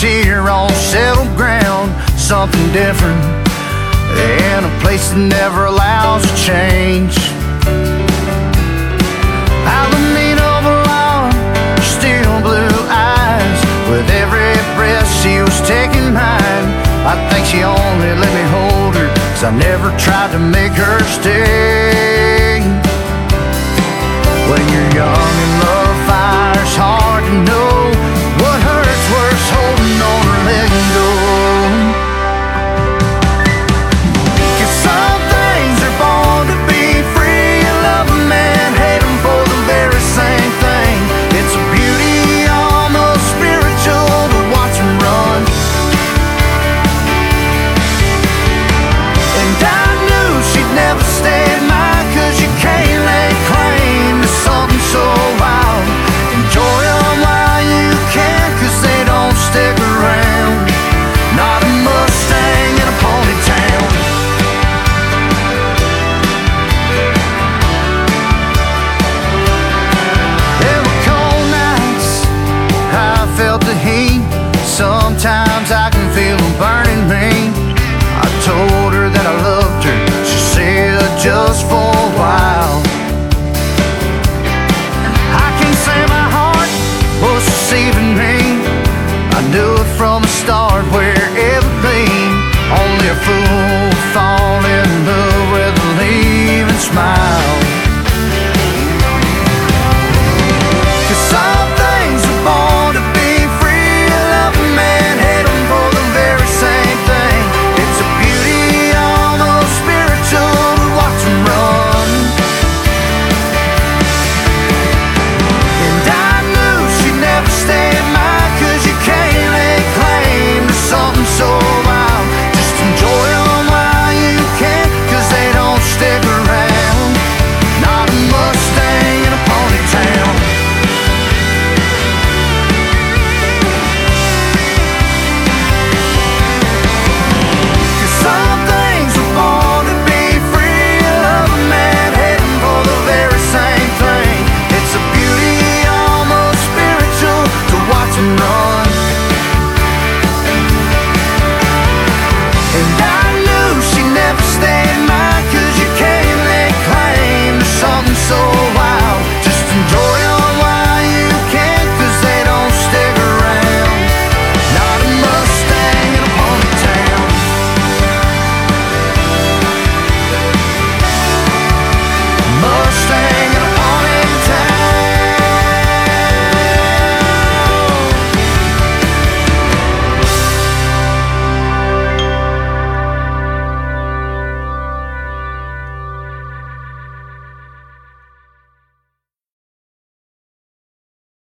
here on settled ground, something different, and a place that never allows change. Palomino blonde, still blue eyes, with every breath she was taking mine. I think she only let me hold her, 'cause I never tried to make her stay. When you're young and